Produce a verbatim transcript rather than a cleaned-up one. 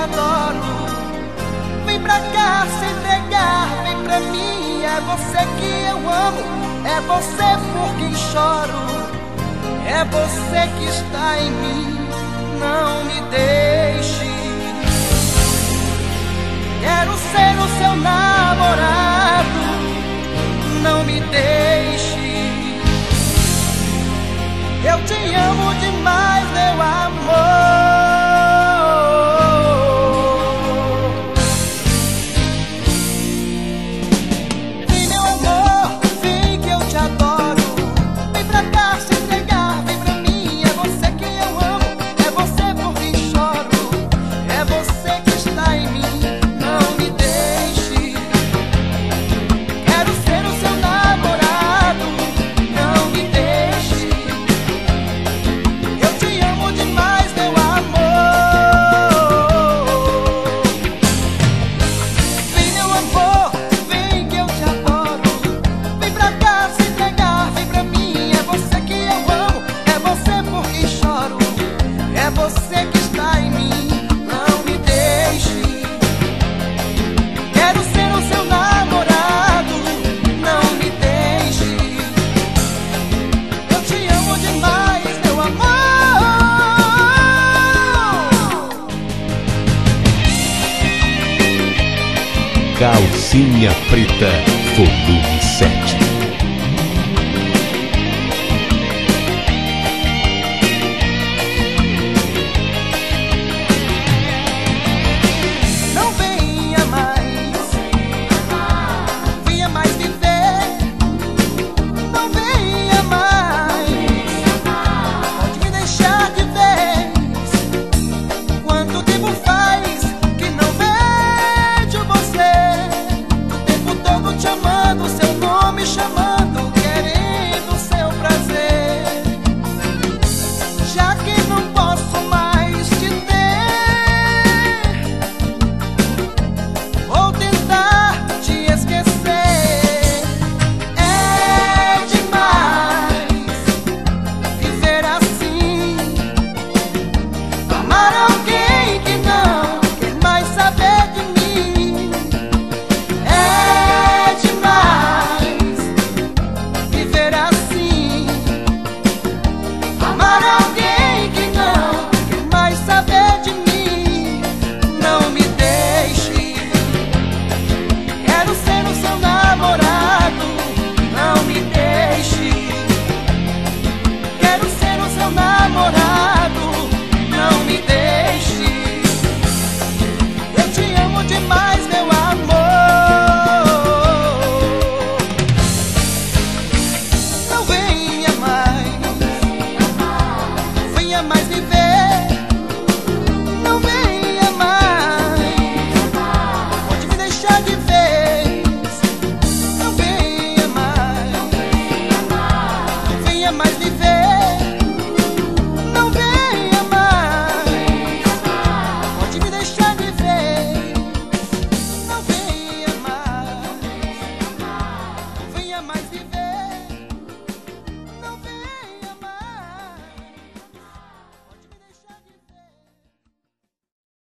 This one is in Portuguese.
adoro. Vem pra cá se entregar, vem pra mim. É você que eu amo, é você por quem choro. É você que está em mim, não me deixe. Quero ser o seu namorado, não me deixe. Eu te amo demais, meu amor. Vem, meu amor, vem que eu te adoro. Vem pra cá se entregar, vem pra mim. É você que eu amo, é você por quem choro. É você que está em mim, não me deixe. Quero ser o seu namorado, não me deixe. Eu te amo demais, meu amor. Vem, meu amor, vem que eu te adoro. Vem pra cá se entregar, vem pra mim. É você que eu amo, é você por quem choro. É você que está em mim, não me deixe. Quero ser o seu namorado, não me deixe. Eu te amo demais, meu amor. Calcinha Preta, volume sete. Não venha mais, venha mais viver. Não venha mais, pode me deixar de vez. Quanto tempo faz que não vejo você? O tempo todo te amando, seu nome chamando, querendo seu prazer. Já que não posso mais te ter, vou tentar te esquecer. É demais viver assim, amar alguém que não quer mais saber de mim. É demais viver assim, amar alguém que não quer mais saber de mim. Não me deixe. Quero ser o seu namorado, não me deixe. Quero ser o seu namorado, não me deixe. Eu te amo demais, meu amor. Não venha mais, venha mais viver.